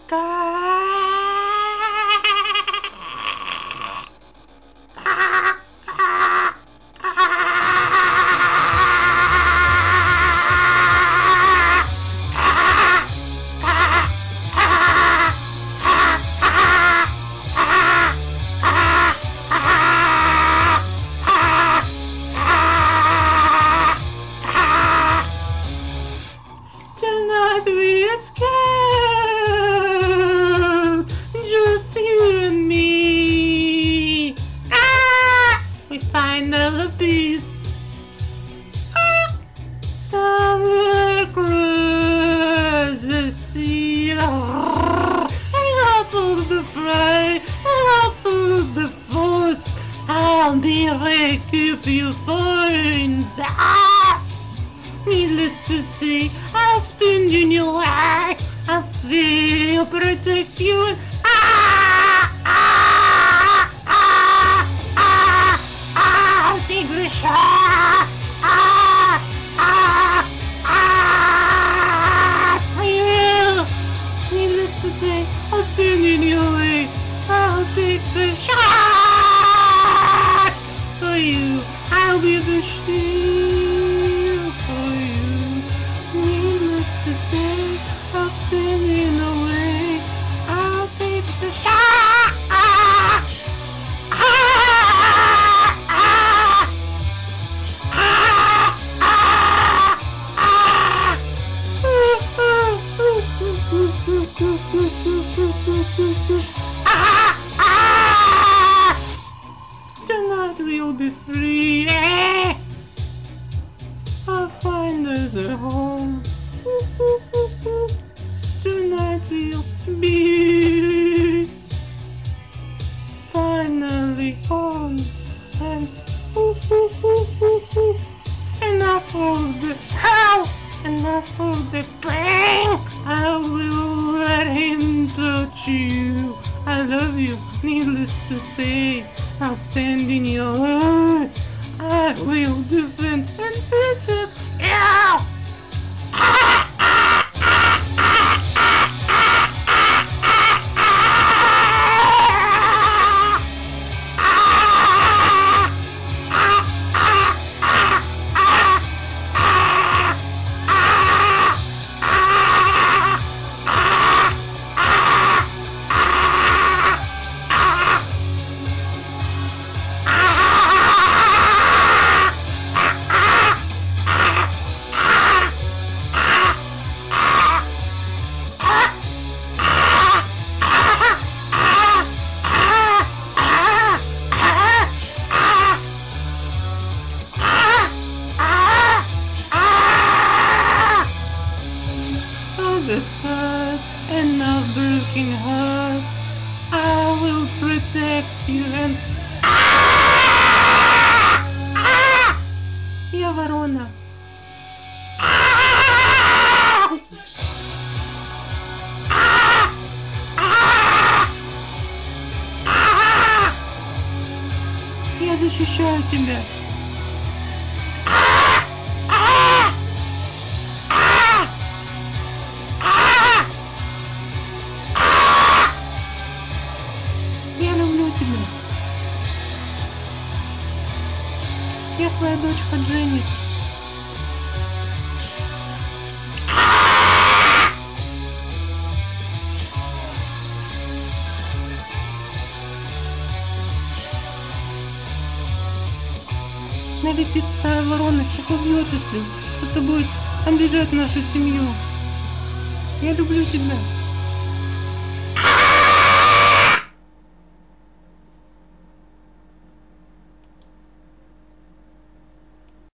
Tonight we escape, just you and me. We find all peace. Somewhere across the sea, and out of the fray, and out of the force, I'll be back if you find us. Needless to say, I'll stand in your way. I will protect you. And I'll take the shot. For you. Needless to say, I'll stand in your way. I'll take the shot. For you, I'll be the shield for you. Needless to say, I'll stand in the way. I'll take the shot. Tonight we'll be free. I'll find us a home. Tonight we'll be finally home. And enough of the hell, enough of the pain. I will let him touch you. I love you, needless to say. I'll stand in your way. I will defend and protect you. The scars and our broken hearts, I will protect you and Я ворона. Я защищаю тебя. Я люблю тебя. Я твоя дочка Дженни. Налетит стая ворон и всех убьет, если кто-то будет обижать нашу семью. Я люблю тебя.